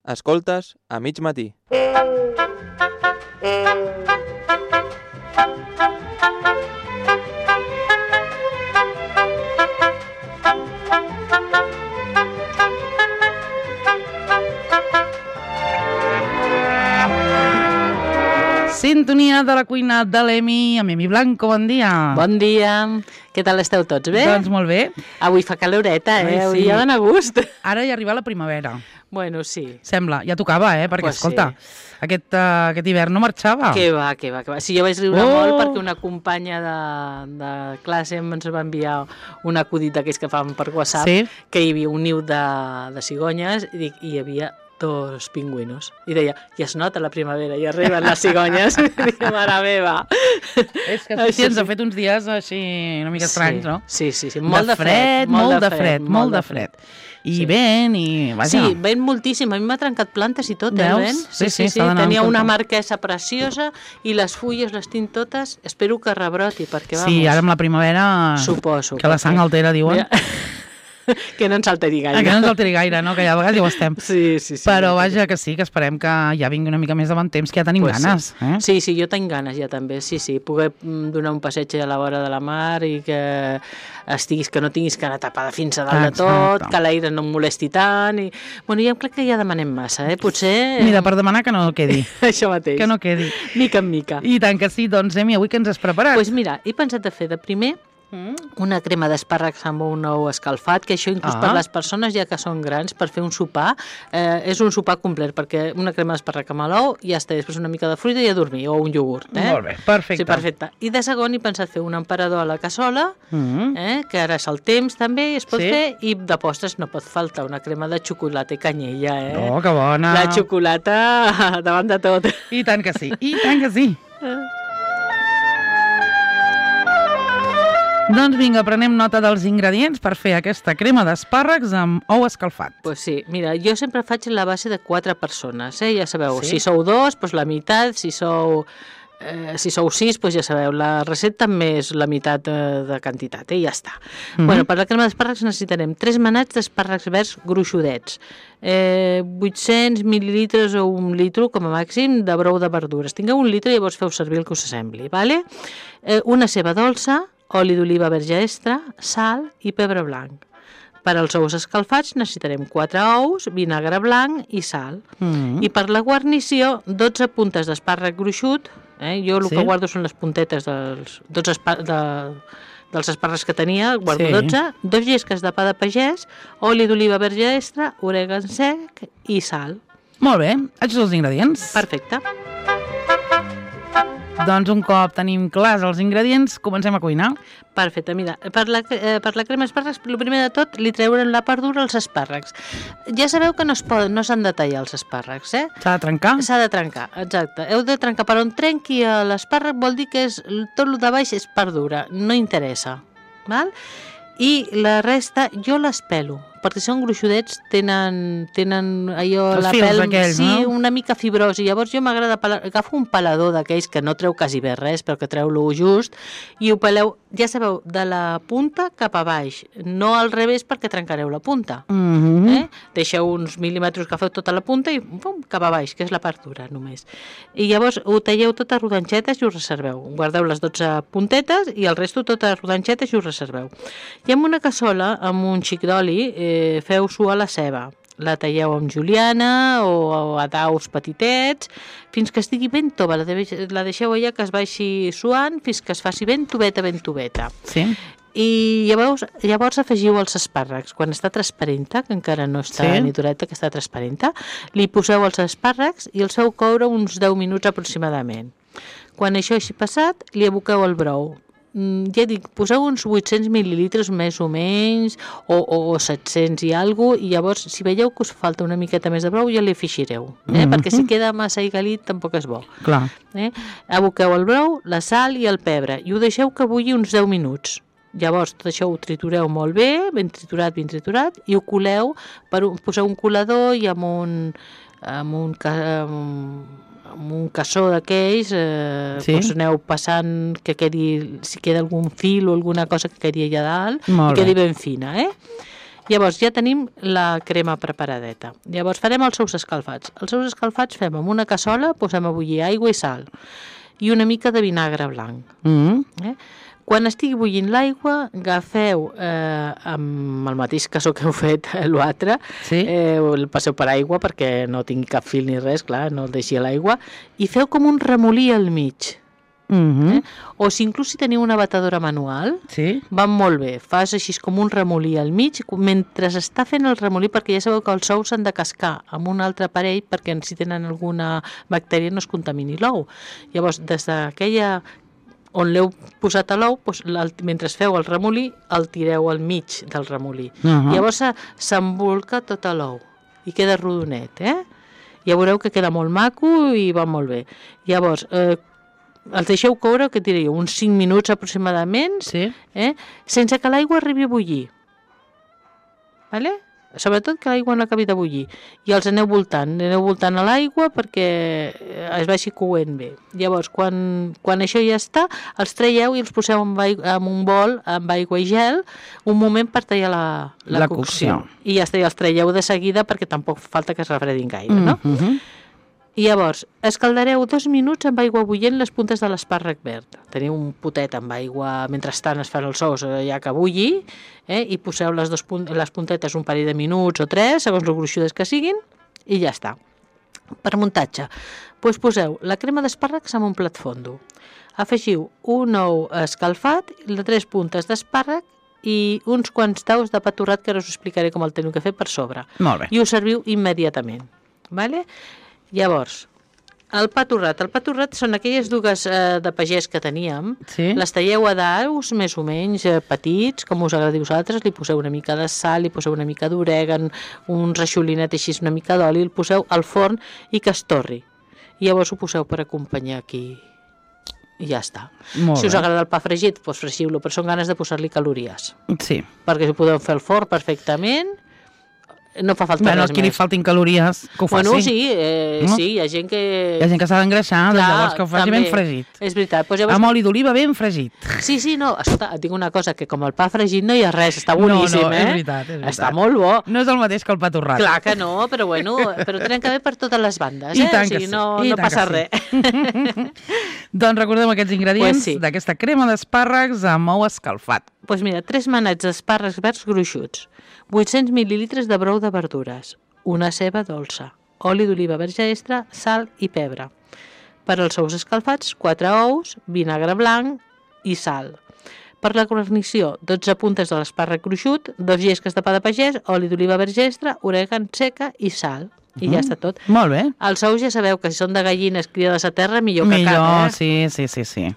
Escoltes a mig matí. Sintonia de la cuina de l'Emi, amb Emi Blanco, bon dia. Bon dia, què tal esteu tots, bé? Doncs molt bé. Avui fa caloreta, Ai, sí. Avui ja dona gust. Ara ja arriba la primavera. Bueno, sí. Sembla, ja tocava, perquè, Pues escolta, sí. aquest hivern no marxava. Què va. Sí, jo vaig riure molt perquè una companya de classe ens va enviar un acudit d'aquells que fan per WhatsApp, Sí. que hi havia un niu de cigonyes i hi havia 2 pingüinos. I deia, ja es nota la primavera, ja arriben les cigonyes. I dic, mare meva. És que sí, ens ha fet uns dies així una mica estranys, no? Sí. Molt de fred. Molt de fred. I Sí. vent, i vaja. Sí, vent moltíssim. A mi m'ha trencat plantes i tot, Veus? el vent. Sí, s'ha d'anar Tenia amb una compte. marquesa preciosa i les fulles les tinc totes. Espero que rebroti, perquè vamos... Sí, ara amb la primavera... Suposo. Que la sang altera, diuen. Ja. Que no ens alteri gaire. Que no ens alteri gaire, no? Que ja a vegades ja ho estem. Sí. Però vaja, que sí, que esperem que ja vingui una mica més de bon temps, que ja tenim ganes. Sí, jo tinc ganes ja també, sí. Poder donar un passeig a la vora de la mar i que que no tinguis que anar tapada fins a dalt de tot, que l'aire no em molesti tant. Bueno, ja crec que ja demanem massa, potser... Mira, per demanar que no quedi. Això mateix. Que no quedi. Mica en mica. I tant que sí, doncs, Emi, avui que ens has preparat? Doncs mira, he pensat de fer de primer una crema d'espàrrecs amb un ou escalfat, que això inclús per les persones ja que són grans, per fer un sopar, és un sopar complet, perquè una crema d'espàrrec amb l'ou i ja està, després una mica de fruita i a dormir, o un iogurt. Molt bé, perfecte. Sí, perfecte. I de segon he pensat fer un emperador a la cassola, que ara és el temps també, es pot fer, i de postres no pot faltar una crema de xocolata i canyella, Oh, que bona! La xocolata davant de tot. I tant que sí, i tant que sí. Doncs vinga, prenem nota dels ingredients per fer aquesta crema d'espàrrecs amb ou escalfat. Pues sí, mira, jo sempre faig la base de 4 persones, ja sabeu, Sí? si sou 2, doncs la meitat, si sou 6, doncs ja sabeu, la recepta més la meitat de quantitat, ja està. Bueno, per la crema d'espàrrecs necessitarem 3 manats d'espàrrecs verds gruixudets, 800 mil·lilitres o 1 litre, com a màxim, de brou de verdures. Tingueu 1 litre i llavors feu servir el que us sembli, vale? Una ceba dolça, oli d'oliva verge extra, sal i pebre blanc. Per als ous escalfats necessitarem 4 ous, vinagre blanc i sal. I per la guarnició, 12 puntes d'espàrrec gruixut. Jo el que guardo són les puntetes dels espàrrecs que tenia, guardo 12, 2 llesques de pa de pagès, oli d'oliva verge extra, orègan sec i sal. Molt bé, aquests són els ingredients. Perfecte. Doncs un cop tenim clars els ingredients, comencem a cuinar. Perfecte, mira, per la crema d'espàrrecs, el primer de tot, li treuen la part dura als espàrrecs. Ja sabeu que no s'han de tallar els espàrrecs, S'ha de trencar? S'ha de trencar, exacte. Heu de trencar per on trenqui l'espàrrec, vol dir que tot el de baix és part dura, no interessa, val? I la resta jo les pelo, perquè són gruixudets, tenen allò, Els la fils pèl, aquells, sí, no? una mica fibrosa, i llavors jo m'agrada pelar, agafo un pelador d'aquells que no treu quasi bé res, però que treu-lo just, i ho peleu, ja sabeu, de la punta cap a baix, no al revés perquè trencareu la punta. Deixeu uns mil·límetres que feu tota la punta i pum, cap a baix, que és la part dura només. I llavors ho talleu tot a rodanxetes i ho reserveu. Guardeu les 12 puntetes i el resto tot a rodanxetes i ho reserveu. I amb una cassola, amb un xic d'oli, feu suar la ceba. La talleu amb juliana o a daus petitets fins que estigui ben tova. La deixeu allà que es vagi suant fins que es faci ben tubeta. Sí. I llavors afegiu els espàrrecs. Quan està transparenta, que encara no està ni dureta, que està transparenta, li poseu els espàrrecs i els feu coure uns 10 minuts aproximadament. Quan això hagi passat, li aboqueu el brou. Ja dic, poseu uns 800 mil·lilitres més o menys, o 700 i alguna cosa, i llavors, si veieu que us falta una miqueta més de brou, ja li afegireu, perquè si queda massa aigualit tampoc és bo. Clar. Aboqueu el brou, la sal i el pebre, i ho deixeu que bulli uns 10 minuts. Llavors, tot això ho tritureu molt bé, ben triturat, i ho coleu, poseu un colador i amb un cassó d'aquells, doncs aneu passant que quedi, si queda algun fil o alguna cosa que quedi allà dalt, i quedi ben fina, Llavors ja tenim la crema preparadeta. Llavors farem els ous escalfats. Els ous escalfats fem amb una cassola, posem a bullir aigua i sal i una mica de vinagre blanc. Quan estigui bullint l'aigua, agafeu amb el mateix cassó que heu fet l'altre, el passeu per aigua perquè no tingui cap fil ni res, clar, no el deixi a l'aigua, i feu com un remolí al mig. O si inclús si teniu una batedora manual, va molt bé, fas així com un remolí al mig, mentre està fent el remolí, perquè ja sabeu que els ous s'han de cascar amb un altre aparell perquè si tenen alguna bactèria no es contamini l'ou. Llavors, des d'aquella on l'heu posat a l'ou, mentre feu el remolí, el tireu al mig del remolí. Llavors s'embolca tot l'ou i queda rodonet, Ja veureu que queda molt maco i va molt bé. Llavors, els deixeu coure, que diríeu, uns 5 minuts aproximadament, sense que l'aigua arribi a bullir. Vale? Sobretot que l'aigua no acabi de bullir. I els aneu voltant a l'aigua perquè es vagi coent bé. Llavors, quan això ja està, els traieu i els poseu en un bol amb aigua i gel un moment per tallar la cocció. I ja està, i els traieu de seguida perquè tampoc falta que es refredin gaire, no? I llavors, escaldareu 2 minuts amb aigua bullent les puntes de l'espàrrec verd. Teniu un potet amb aigua, mentrestant es fan els ous, ja que bulli, i poseu les puntetes un parell de minuts o 3, segons lo gruixudes que siguin, i ja està. Per muntatge, doncs poseu la crema d'espàrrecs en un plat fondo. Afegiu un ou escalfat, les 3 puntes d'espàrrec i uns quants daus de pa torrat, que ara us explicaré com el teniu que fer per sobre. Molt bé. I ho serviu immediatament. Vale? Llavors, el pa torrat són aquelles dugues de pagès que teníem, les talleu a daus més o menys petits, com us agradi a vosaltres, li poseu una mica de sal, li poseu una mica d'orègan, un reixolinet així, una mica d'oli, el poseu al forn i que es torri. I llavors ho poseu per acompanyar aquí i ja està. Si us agrada el pa fregit, doncs fregiu-lo, però són ganes de posar-li calories. Sí. Perquè ho podeu fer al forn perfectament. No fa falta res més. Qui li faltin calories, que ho faci. Bueno, sí, hi ha gent que... Hi ha gent que s'ha d'engreixar, llavors que ho faci ben fregit. És veritat. Amb oli d'oliva ben fregit. Sí, no, escolta, et dic una cosa, que com el pa fregit no hi ha res, està boníssim, és veritat. Està molt bo. No és el mateix que el pa torrat. Clar que no, però bueno, però tenen que haver per totes les bandes, I tant que sí. No passa res. Doncs recordem aquests ingredients d'aquesta crema d'espàrrecs amb ou escalfat. Doncs mira, 3 manets d'espàrrecs verds gruixuts, 800 mil·lilitres de brou de verdures, una ceba dolça, oli d'oliva verge extra, sal i pebre. Per als ous escalfats, 4 ous, vinagre blanc i sal. Per la guarnició, 12 puntes de l'espàrrec gruixut, 2 llesques de pa de pagès, oli d'oliva verge extra, orègan seca i sal. I ja està tot. Molt bé. Els ous ja sabeu que si són de gallines criades a terra, millor que cap, sí.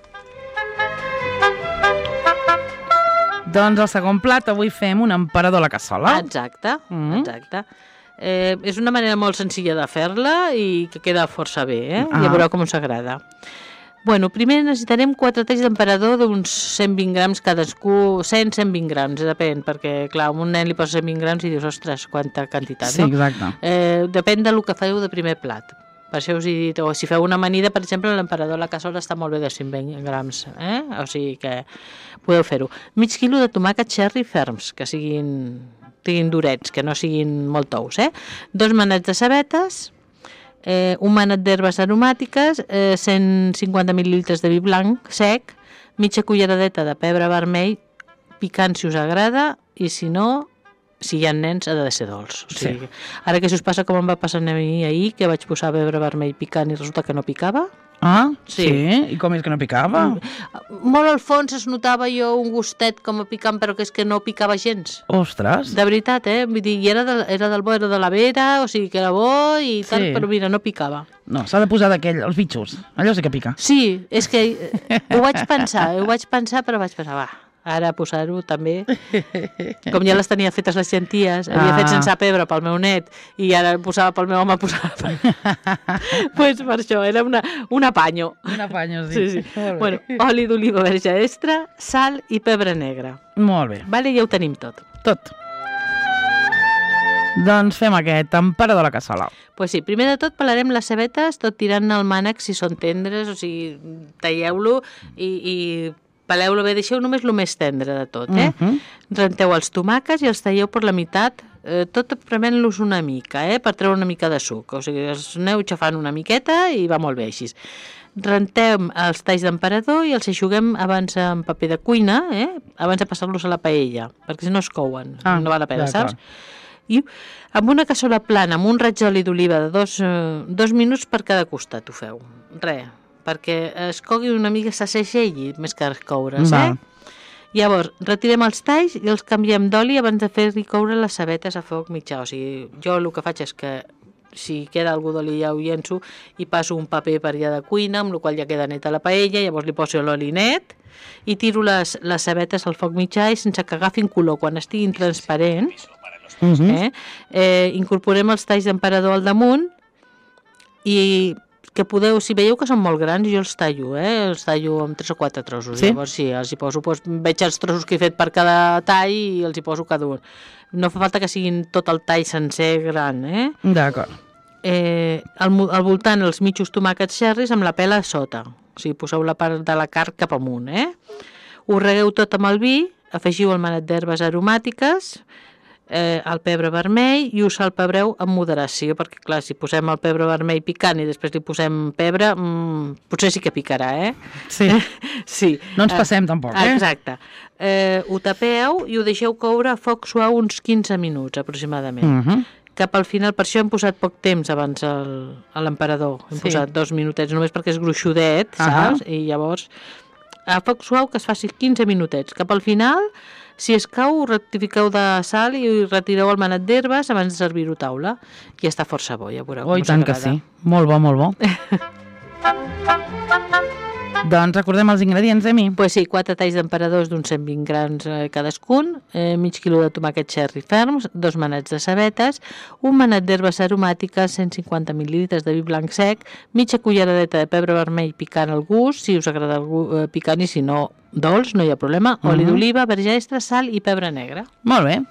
Doncs el segon plat avui fem un emperador a la cassola. Exacte. És una manera molt senzilla de fer-la i que queda força bé, Ja veureu com us agrada. Bueno, primer necessitarem 4 talls d'emperador d'uns 120 grams cadascú, 100-120 grams, depèn, perquè clar, a un nen li posa 120 grams i dius, ostres, quanta quantitat, no? Sí, exacte. Depèn del que feu de primer plat. Per això us he dit, o si feu una amanida, per exemple, l'emperador a la cassola està molt bé de 120 grams, O sigui que podeu fer-ho. Mig quilo de tomàquet cherry ferms, que siguin durets, que no siguin molt tous, 2 manets de cebetes, un manet d'herbes aromàtiques, 150 mil·lilitres de vi blanc sec, mitja culleradeta de pebre vermell, picant si us agrada, i si no, si hi ha nens, ha de ser dolç. O sigui, ara que si us passa com em va passar a mi ahir, que vaig posar pebre vermell picant i resulta que no picava. Sí? I com és que no picava? Molt al fons es notava jo un gustet com a picant, però que és que no picava gens. Ostres! De veritat, Vull dir, era del bo, era de la vera, o sigui que era bo i tal, però mira, no picava. No, s'ha de posar d'aquell, els bitxos. Allò sí que pica. Sí, és que ho vaig pensar, però vaig pensar, va, ara posar-ho també. Com ja les tenia fetes les llenties, havia fet sense pebre pel meu net i ara posava pel meu home, pues per això, era un apanyo. Un apanyo, sí. Bueno, oli d'oliva verge extra, sal i pebre negre. Molt bé. Vale, ja ho tenim tot. Doncs fem aquest emperador a la cassola. Pues sí, primer de tot pelarem les cebetes, tot tirant al mànec si són tendres, o sigui, talleu-lo i peleu-lo bé, deixeu només el més tendre de tot, Renteu els tomàquets i els talleu per la meitat, tot prement-los una mica, per treure una mica de suc, o sigui, els aneu xafant una miqueta i va molt bé així. Rentem els talls d'emperador i els eixuguem abans amb paper de cuina, abans de passar-los a la paella, perquè si no es couen, no val la pena, saps? I amb una cassola plana, amb un raig d'oli d'oliva de 2 minuts per cada costat ho feu. Perquè es cogui una mica, s'assagegui més que coure's, Llavors, retirem els talls i els canviem d'oli abans de fer-hi coure les cebetes a foc mitjà. O sigui, jo el que faig és que si queda algú d'oli ja ho llenço i passo un paper per allà de cuina, amb el qual ja queda neta la paella, llavors li poso l'oli net i tiro les cebetes al foc mitjà i sense que agafin color. Quan estiguin transparents, incorporem els talls d'emperador al damunt i que podeu, si veieu que són molt grans, jo els tallo amb 3 o 4 trossos. Llavors sí, els hi poso, veig els trossos que he fet per cada tall i els hi poso cada un. No fa falta que siguin tot el tall sencer gran, D'acord. Al voltant els mitjos tomàquets xerris amb la pela a sota. O sigui, poseu la part de la carn cap amunt, Ho regueu tot amb el vi, afegiu el manet d'herbes aromàtiques, el pebre vermell i us salpebreu amb moderació, perquè clar, si posem el pebre vermell picant i després li posem pebre, potser sí que picarà, Sí. Sí. No ens passem tampoc, Exacte. Ho tapeu i ho deixeu coure a foc suau uns 15 minuts aproximadament. Cap al final, per això hem posat poc temps abans a l'emperador. Hem posat 2 minutets, només perquè és gruixudet, saps? I llavors, a foc suau que es faci 15 minutets. Cap al final, si escau, rectifiqueu de sal i retireu el manet d'herbes abans de servir-ho a taula. I està força bo, ja veureu com us agrada. I tant que sí. Molt bo, molt bo. Doncs recordem els ingredients, Emi. Pues sí, 4 talls d'emperadors d'uns 120 grams cadascun, mig quilo de tomàquet cherry ferms, 2 manets de cebetes, un manet d'herbes aromàtiques, 150 mil·lilitres de vi blanc sec, mitja culleradeta de pebre vermell picant al gust, si us agrada el picant i si no, dolç, no hi ha problema, oli d'oliva, verge extra, sal i pebre negre. Molt bé.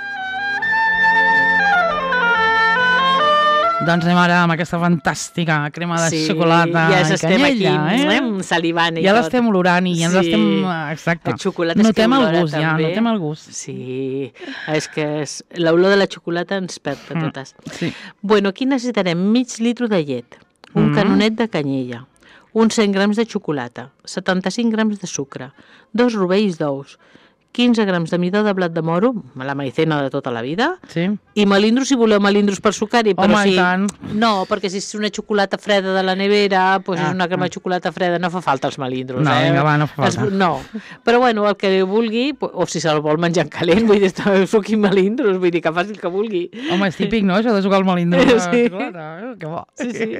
Doncs anem ara amb aquesta fantàstica crema de xocolata i canyella. estem aquí salivant i ja tot. l'estem olorant i ja ens estem... Exacte. Notem el gust, ja, notem el gust. Sí, és que l'olor de la xocolata ens perd a totes. Sí. Bueno, aquí necessitarem mig litro de llet, un canonet de canyella, uns 100 grams de xocolata, 75 grams de sucre, 2 rovells d'ous, 15 grams de midó de blat de moro, la maicena de tota la vida, i melindros, si voleu melindros per sucar-hi. Home, i tant. No, perquè si és una xocolata freda de la nevera, doncs és una crema de xocolata freda, no fa falta els melindros. No, vinga, va, no fa falta. No, però bueno, el que vulgui, o si se'l vol menjar en calent, vull dir, suqui melindros, vull dir, que faci el que vulgui. Home, és típic, no?, això de sucar el melindro. Sí. Que bo. Sí.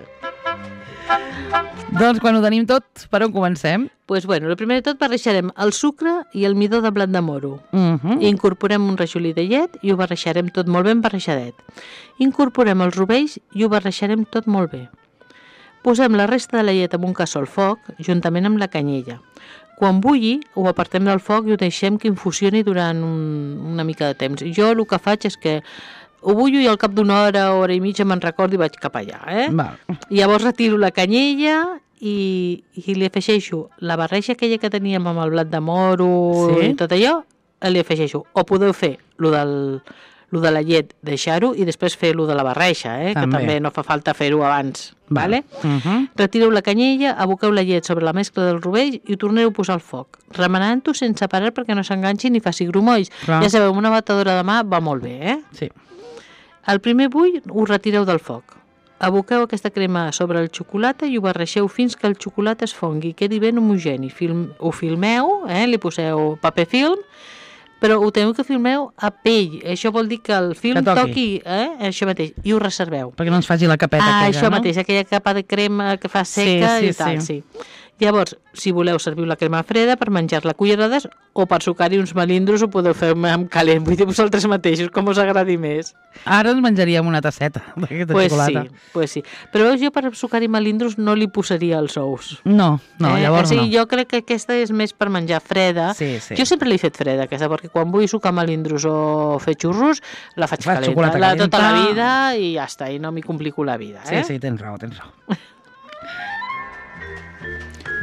Doncs quan ho tenim tot, per on comencem? Doncs bueno, el primer de tot barrejarem el sucre i el midó de blat de moro. I incorporem un rajolí de llet i ho barrejarem tot molt ben barrejadet. Incorporem els rovells i ho barrejarem tot molt bé. Posem la resta de la llet en un cassó al foc, juntament amb la canyella. Quan bulli, ho apartem del foc i ho deixem que infusioni durant una mica de temps. Jo el que faig és que ho bullo i al cap d'una hora i mitja me'n recordo i vaig cap allà. Llavors retiro la canyella i li afegeixo la barreja aquella que teníem amb el blat de moro i tot allò, li afegeixo. O podeu fer lo de la llet, deixar-ho i després fer lo de la barreja, que també no fa falta fer-ho abans. Retireu la canyella, aboqueu la llet sobre la mescla del rovell i ho torneu a posar al foc, remenant-ho sense parar perquè no s'enganxi ni faci grumolls. Ja sabeu, una batedora de mà va molt bé, Sí. Al primer bull ho retireu del foc. Aboqueu aquesta crema sobre el xocolata i ho barregeu fins que el xocolata es fongui i quedi ben homogeni. Ho filmeu, li poseu paper film, però ho teniu que filmeu a pell. Això vol dir que el film toqui això mateix, i ho reserveu. Perquè no ens faci la capeta aquella, això mateix, aquella capa de crema que fa seca i tal, sí. Llavors, si voleu serviu la crema freda per menjar-la a cullerades o per sucar-hi uns melindros ho podeu fer amb calent, vull dir vosaltres mateixos, com us agradi més. Ara ens menjaríem una tasseta d'aquesta xocolata. Pues sí. Però veus, jo per sucar-hi melindros no li posaria els ous. No, llavors no. Jo crec que aquesta és més per menjar freda. Sí. Jo sempre l'he fet freda, aquesta, perquè quan vull sucar melindros o fer xurros, la faig calenta tota la vida i ja està, i no m'hi complico la vida. Sí, tens raó.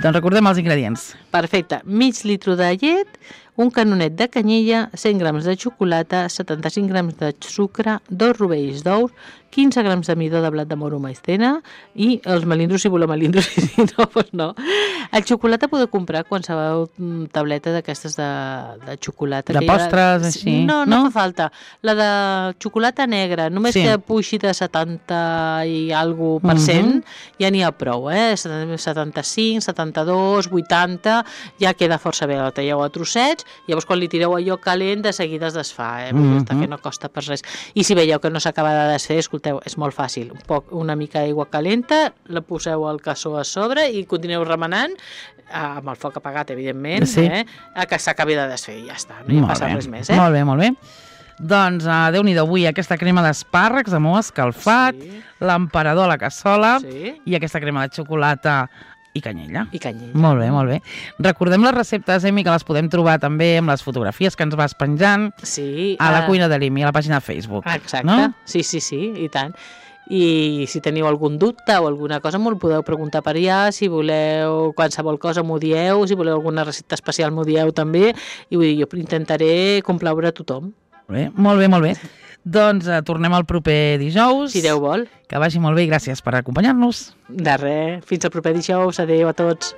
Doncs recordem els ingredients. Perfecte. Mig litre de llet, un canonet de canyella, 100 grams de xocolata, 75 grams de sucre, 2 rovells d'ous, 15 grams de midó de blat de moro maizena i els melindros, si voleu melindros, i si no, doncs no. El xocolata podeu comprar qualsevol tableta d'aquestes de xocolata. De postres, així? No fa falta. La de xocolata negra, només que puixi de 70 i alguna per cent, ja n'hi ha prou, 75, 72, 80, ja queda força bé. La talleu a trossets, llavors quan li tireu allò calent, de seguida es desfà, perquè no costa per res. I si veieu que no s'acaba de desfer, escolteu, és molt fàcil. Una mica d'aigua calenta, la poseu al cassó a sobre i continueu remenant, amb el foc apagat, evidentment, que s'acabi de desfer i ja està, no hi passa res més. Molt bé, molt bé. Doncs, Déu-n'hi-do, avui aquesta crema d'espàrrecs amb ou escalfat, l'emperador a la cassola i aquesta crema de xocolata i canyella. I canyella. Molt bé, molt bé. Recordem les receptes, Emi, que les podem trobar també amb les fotografies que ens vas penjant a la cuina de l'Emi, a la pàgina de Facebook. Exacte, no? Sí, i tant. I si teniu algun dubte o alguna cosa m'ho podeu preguntar per allà, si voleu qualsevol cosa m'ho dieu, si voleu alguna recepta especial m'ho dieu també, i vull dir, jo intentaré complaure a tothom. Molt bé, molt bé. Doncs tornem el proper dijous. Si Déu vol. Que vagi molt bé i gràcies per acompanyar-nos. De res. Fins al proper dijous. Adéu a tots.